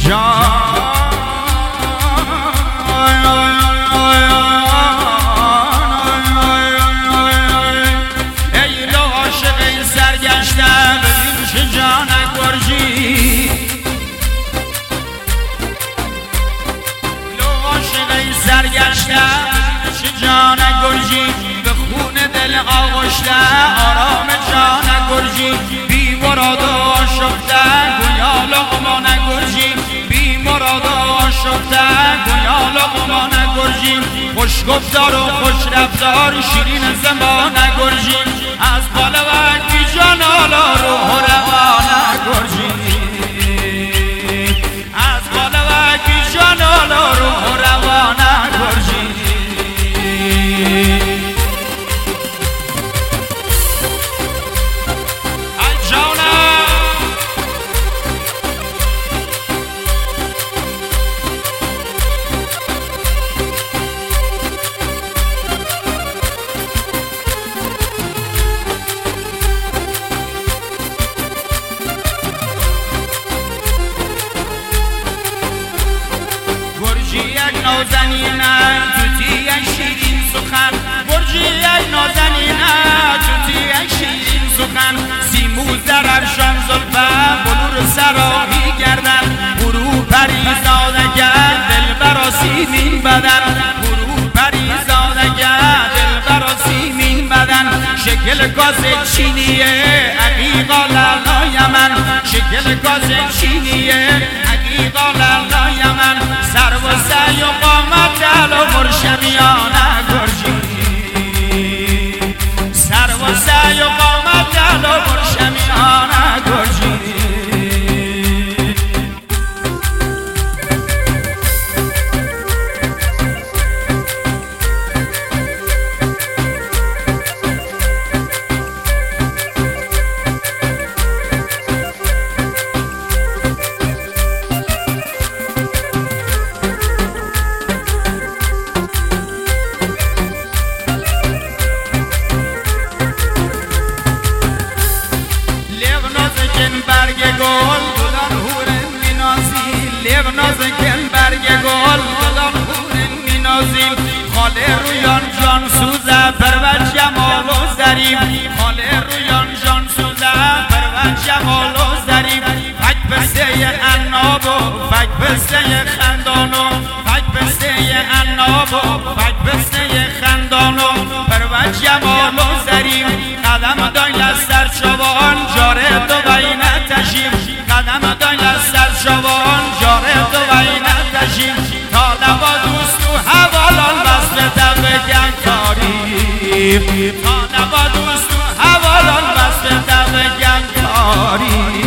جان گرجی به خون دل آغشته آرام جان گرجی بی مراد آشفته گویا لقمان گرجی بی مراد آشفته گویا لقمان گرجی خوش گفتار و خوش رفتار شیرین زمان گرجی از بالوکی جان آلا روح روان گرجی از بالوکی جان آلا روح روان گرجی نازنینه توتی یک شیرین سخن برجی یک نازنینه توتی یک شیرین سخن سیموز در ارشان زلفه بلور سرامی گردن برو پریزاده گرد دل برا سیمین بدن برو پریزاده گرد دل برا سیمین بدن شکل گاز چینیه عقیقا لالای من شکل گاز چینیه عقیقا لالای من سر و سعی و قامت دل و مرشمیانه گرجی سر و سعی و قامت دل و مرشمیانه گرجی برگ گل دلان هورن مینازی لیو نازکن برگ گل دلان هورن مینازی خاله رویان جان سوزه پرور جمال و ظریف خاله رویان جان سوزه پرور جمال و ظریف فک پسته عناب و فک پسته خندان و فک پسته عناب و فک پسته خندان و پرور جمال و ظریف قدم دای لستر چوان جاره تو بین تشیم قدم دای لستر چوان جاره تو بین تشیم تا لبا دوست و حوالان بس به دم گنگاری تا لبا دوست و حوالان بس به دم گنگاری